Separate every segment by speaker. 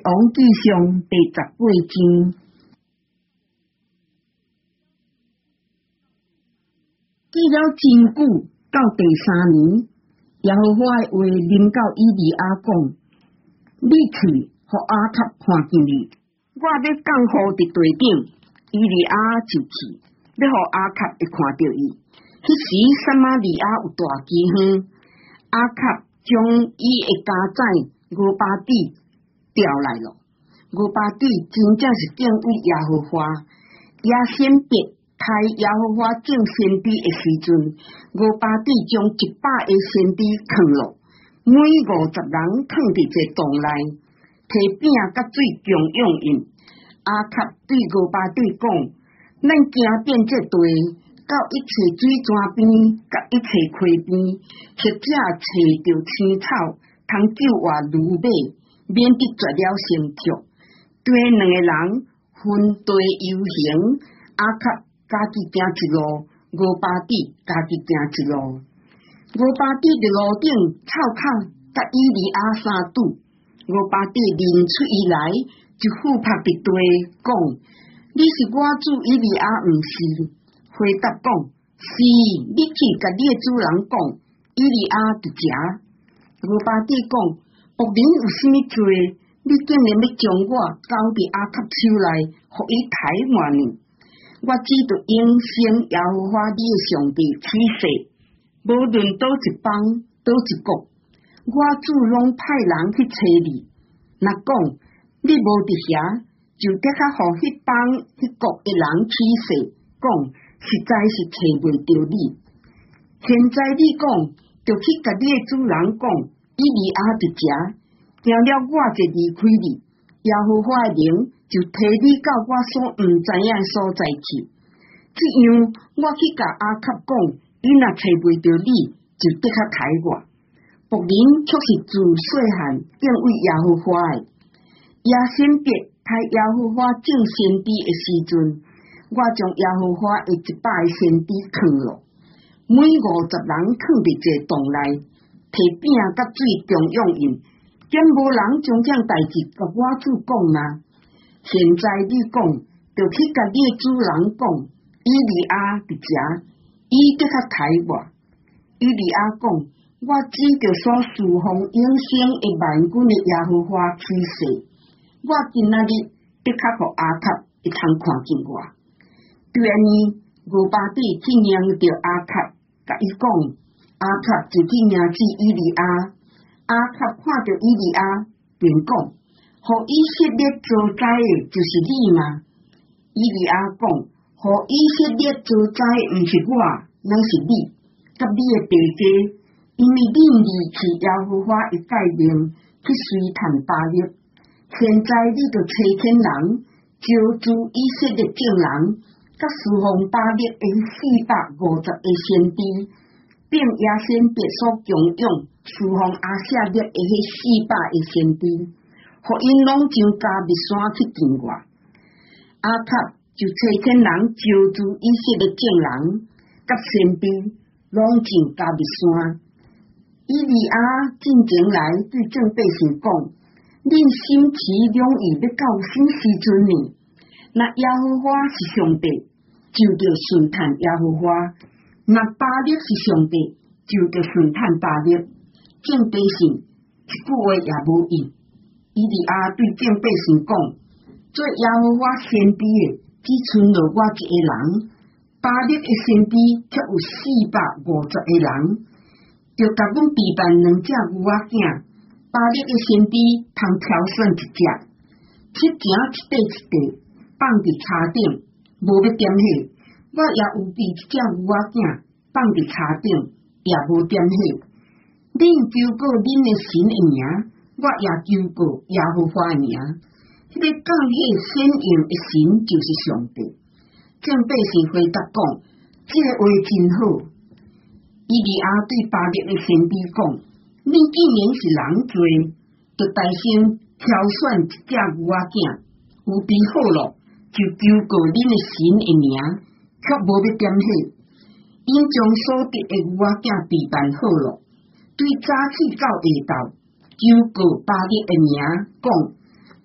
Speaker 1: 王纪上第18章。过了真久，到第3年，耶和华的话临到以利亚讲：你去，互阿卡看见你，我要降雨伫地顶。以利亚就去，要互阿卡会看到伊。迄时撒玛利亚有大饥荒，阿卡将伊的家宰俄巴底调来了。俄巴底真正是敬畏耶和华，亚先别杀耶和华众先知的时阵，俄巴底将100个先知藏落，每50人藏伫一个洞内，摕饼甲水供养因。阿卡对俄巴底讲：咱行遍这地，到一切水泉边，甲一切溪边，或者找着青草，通救活驴马，免得绝了生畜。对2个人分地游行，阿卡家己行一路，俄巴底家己行一路。俄巴底伫路顶草卡，甲以利亚相拄。俄巴底认出伊来，就俯拍伫地讲：你是我主以利亚，毋是？回答讲：是，你去甲你的主人讲，以利亚伫遮。俄巴底讲：仆人有啥物罪？你竟然要将我交伫阿卡手内，互伊抬换呢？我只着应承耶和华你的上帝起誓，无论倒一邦倒一国，我主拢派人去找你。若讲你无伫遐，就得较互迄邦迄国的人起誓，讲实在是找袂着你。现在你讲，就去甲你的主人讲，以利亚伫遮，行了我就离开你。耶和华的灵就提你到我所毋知影的所在去。这样，我去甲阿卡讲，伊若找袂着你，就得较抬我。仆人却是自细汉敬畏耶和华的。亚先别杀耶和华众先知的时阵，我将耶和华的100个先知藏落，每50人藏伫一个洞内，摕饼甲水供养因。敢无人将这代志甲我主讲吗？现在你讲，就去甲你的主人讲，以利亚伫遮，伊得较抬我。以利亚讲：我指着所侍奉永生的万军的耶和华起誓，我今仔日得较互阿卡会通看见我。对安尼，俄巴底去迎着阿卡，甲伊讲，阿卡就去迎接以利亚。阿卡看到以利亚，便讲：互以色列遭灾的，就是你吗？以利亚讲：互以色列遭灾毋是我，乃是你，甲你的爸家，因为你离弃耶和华的诫命，去随谈巴力。现在你就差遣人招聚以色列众人，甲侍奉巴力的450个先知，并亚先别所供养侍奉阿舍列的迄400个先知，互因拢上加密山去见我。阿卡就差遣人招聚以色列众人，甲先知拢上加密山。以利亚进前来对众百姓讲：恁心持两意要到什时阵呢？若耶和华是上帝，就着顺探耶和华；若巴力是上帝，就着顺探巴力。众百姓一句话也无应。以利亚对众百姓讲：做耶和华先知的，只剩落我一个人；巴力的先知却有450个人。就甲阮备办2只牛仔囝。巴力的先知通挑选1只，切行一块一块，放伫柴顶，无要点火。我也有备1只牛仔囝，放伫柴顶，也无点火。恁求过恁的神的名，我也求过耶和华的名。迄个降火显应的神就是上帝。众百姓回答讲：这个话真好。以利亚对巴力的先知讲：恁既然是人多，就大声挑选1只牛仔囝，有备好咯，就求过恁的神的名，却无要点火。因将所得的牛仔囝备办好咯，对早起到下昼，求过巴力的名，讲：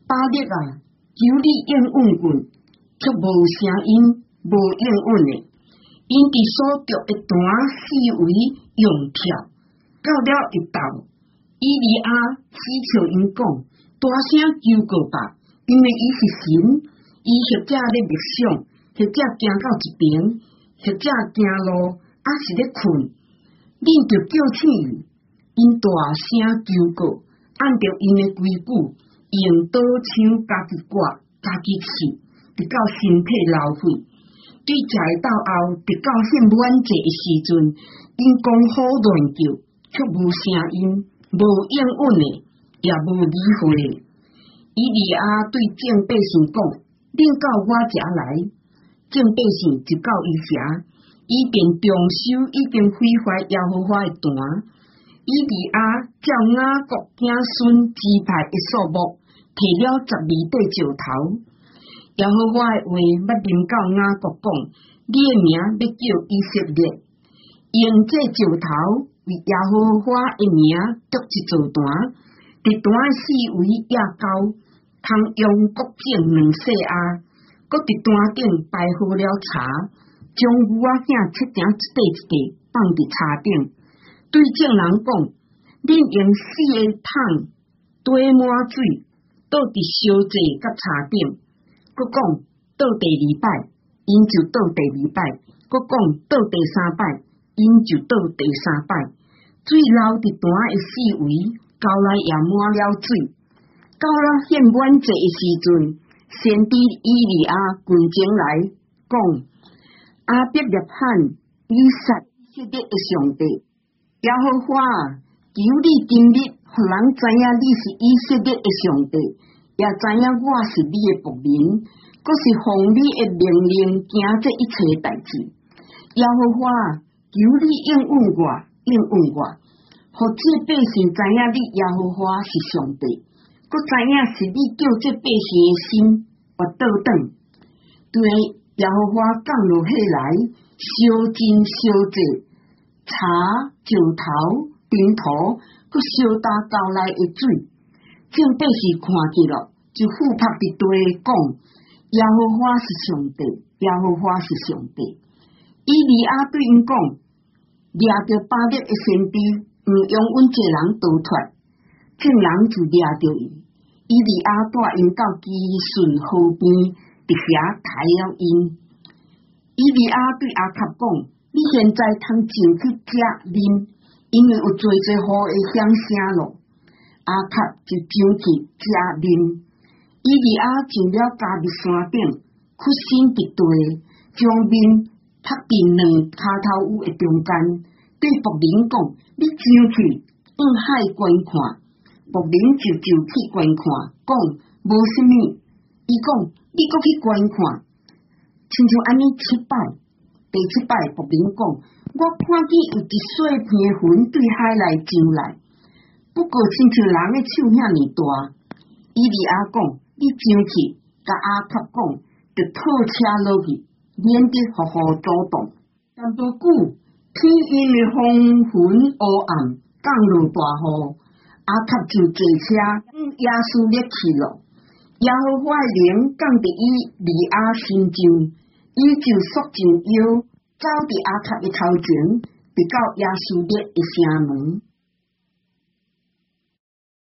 Speaker 1: 巴力啊，求你应允阮，却无声音，无应允的。因伫所着的单四围用跳，到了一道，以利亚祈求因讲，大声求告吧，因为伊是神，伊或者咧默想，或者行到一边，或者行路，还是咧困，恁着叫醒伊，因大声求告，按照因的规矩，用刀枪家己割，家己刺，直到身体流血。对食的到后，直到献满节的时阵，因讲好乱叫，却无声音，无应允的，也无理会的。以利亚对众百姓讲：“恁到我遮来。”众百姓就到伊遐，伊便重收已经毁坏耶和华的坛。以利亚照雅各子孙支派的数目，摕了12块石头。耶和华的话捌临到雅各讲：你的名要叫以色列，用这石头为耶和华的名筑一座坛，伫坛的四围也高，通用各种2细鸭，搁伫坛顶摆好了茶，将牛仔囝切成一块一块放伫茶顶，对众人讲：恁用4个桶堆满水，倒伫烧祭甲茶顶。佮讲倒第2摆，因就倒第2摆；佮讲倒第3摆，因就倒第3摆。水流伫坛的四围，到来也满了水。到了献满节的时阵，先知以利亚群前来讲：阿伯列罕以撒以色列的上帝，耶和华啊，求你今日互人知影你是以色列的上帝。也知影我是你的仆人，阁是奉你的命令行这一切代志。耶和华，求你应允我，应允我，互这百姓知影你耶和华是上帝，阁知影是你叫这百姓的心活倒转。对耶和华降落下来，烧金烧祭，茶石头顶头，阁烧打交来的水。众百姓看见了，就俯拍伫地讲：耶和华是上帝，耶和华是上帝。以利亚对因讲：掠着巴力的先知，毋用阮这人逃脱。众人就掠着伊。以利亚带因到基顺河边，伫遐抬了因。以利亚对阿卡讲：你现在通进去食啉，因为有侪侪雨会响声咯。阿卡就上去食啉，以利亚上了加密山顶，屈身伫地，将面拍伫2骹头屋的中间，对仆人讲：你上去向海观看。仆人就去观看，讲无啥物。伊讲：你搁去观看，亲像安尼7摆。第7摆，仆人讲：我看见有一小片云对海来上来。不过，亲像人的手遐尼大。以利亚讲：你上去，甲阿卡讲，就套车落去，免得雨阻挡。但不久，天因的风云乌暗，降落大雨，阿卡就坐车耶稣列去了。耶和华灵降伫以利亚身上，伊就缩进腰，走伫阿卡的头前，直到耶稣列的城门。